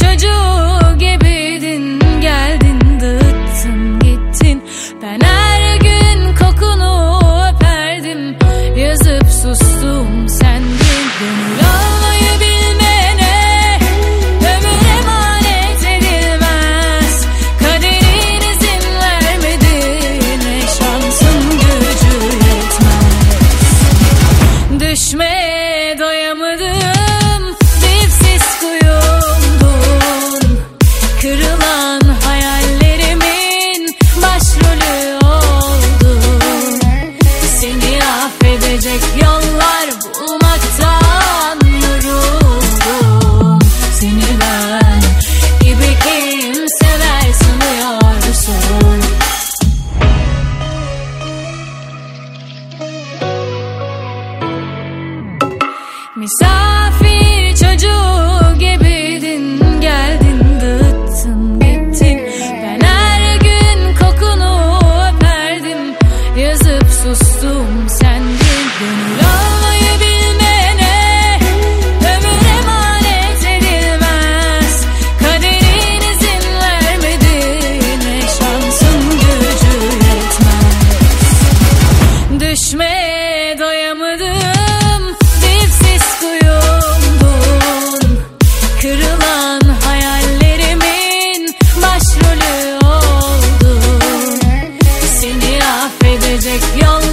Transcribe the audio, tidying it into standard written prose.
çocuğu gibiydin, geldin dağıttın gittin. Ben her gün kokunu öperdim, yazıp sustum sendin. Gönül almayı bilmene ömür emanet edilmez. Kaderin izin vermedi, ne şansın gücü yetmez. Düşmeye doyamadım, dipsiz kuyumdun. Kırılan hayallerimin başrolü oldun. Seni affedecek yollar bulmaktan yoruldum. Seni ben gibi kim sever sanıyorsun? Misafir çocuğu gibiydin, geldin dağıttın gittin. Ben her gün kokunu öperdim, yazıp sustum sendin. Gönül almayı bilmene ömür emanet edilmez. Kaderin izin vermedi, ne şansın gücü yetmez. Düşmeye doyamadım, dipsiz kuyumdun. Kırılan hayallerimin başrolü oldun. Seni affedecek yol